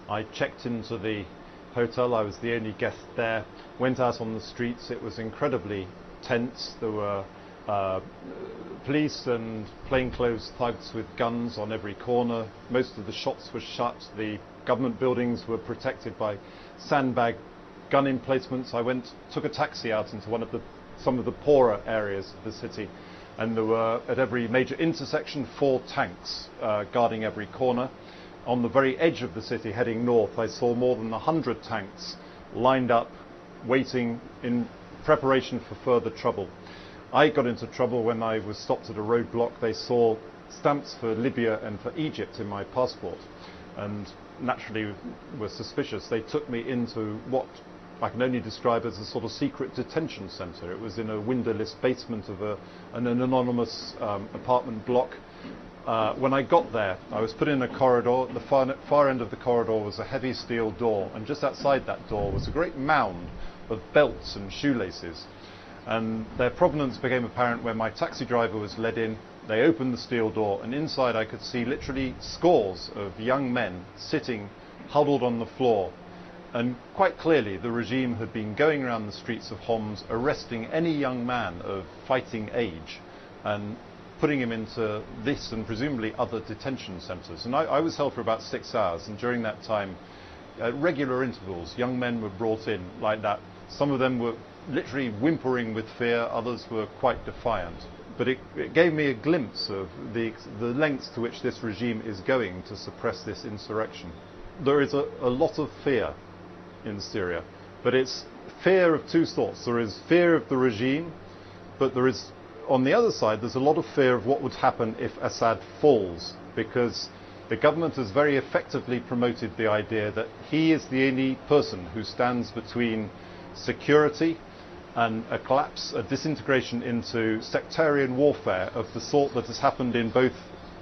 I checked into the hotel, I was the only guest there, went out on the streets. It was incredibly tense. There were police and plainclothes thugs with guns on every corner. Most of the shops were shut. The government buildings were protected by sandbag gun emplacements. I took a taxi out into some of the poorer areas of the city, and there were at every major intersection 4 tanks guarding every corner. On the very edge of the city heading north, I saw more than 100 tanks lined up waiting in preparation for further trouble. I got into trouble when I was stopped at a roadblock. They saw stamps for Libya and for Egypt in my passport and naturally were suspicious. They took me into what I can only describe as a sort of secret detention centre. It was in a windowless basement of an anonymous apartment block. When I got there, I was put in a corridor. At the far end of the corridor was a heavy steel door, and just outside that door was a great mound of belts and shoelaces. And their provenance became apparent when my taxi driver was led in. They opened the steel door, and inside I could see literally scores of young men sitting huddled on the floor. And quite clearly the regime had been going around the streets of Homs arresting any young man of fighting age and putting him into this and presumably other detention centres. And I was held for about 6 hours, and during that time, at regular intervals, young men were brought in like that. Some of them were literally whimpering with fear, others were quite defiant. But it gave me a glimpse of the lengths to which this regime is going to suppress this insurrection. There is a lot of fear in Syria, but it's fear of 2 sorts. There is fear of the regime, but there is, on the other side, there's a lot of fear of what would happen if Assad falls, because the government has very effectively promoted the idea that he is the only person who stands between security and a collapse, a disintegration into sectarian warfare of the sort that has happened in both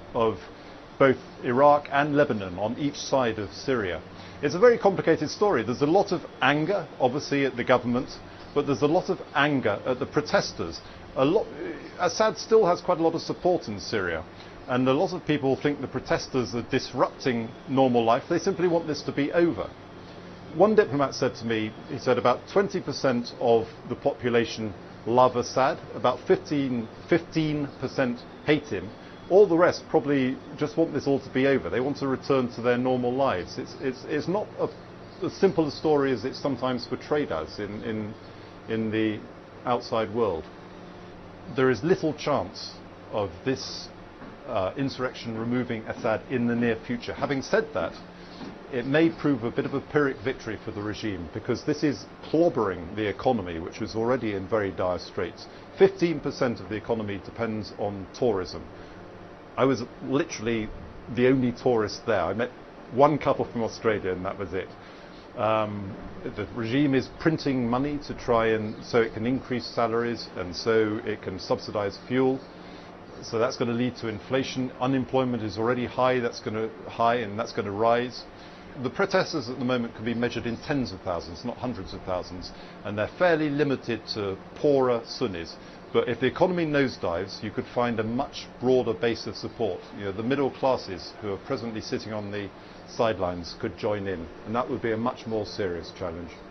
Iraq and Lebanon, on each side of Syria. It's a very complicated story. There's a lot of anger, obviously, at the government, but there's a lot of anger at the protesters. Assad still has quite a lot of support in Syria, and a lot of people think the protesters are disrupting normal life. They simply want this to be over. One diplomat said to me, he said about 20% of the population love Assad, about 15% hate him. All the rest probably just want this all to be over. They want to return to their normal lives. It's not as simple a story as it's sometimes portrayed as in the outside world. There is little chance of this insurrection removing Assad in the near future. Having said that, it may prove a bit of a Pyrrhic victory for the regime, because this is clobbering the economy, which was already in very dire straits. 15% of the economy depends on tourism. I was literally the only tourist there. I met one couple from Australia, and that was it. The regime is printing money to try so it can increase salaries and so it can subsidize fuel. So that's going to lead to inflation. Unemployment is already high, and that's going to rise. The protesters at the moment can be measured in tens of thousands, not hundreds of thousands, and they're fairly limited to poorer Sunnis. But if the economy nosedives, you could find a much broader base of support. The middle classes who are presently sitting on the sidelines could join in, and that would be a much more serious challenge.